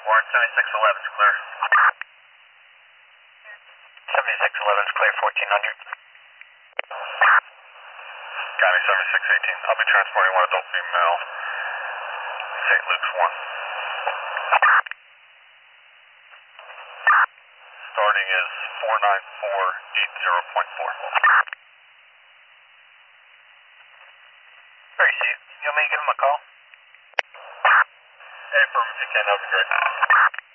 Warren 7611 is clear. 7611 is clear, 1400. County 7618. I'll be transporting one adult female. St. Luke's 1. Starting is 49480.4. Where is he? You want me to give him a call? Hey, from if you can, that would be great.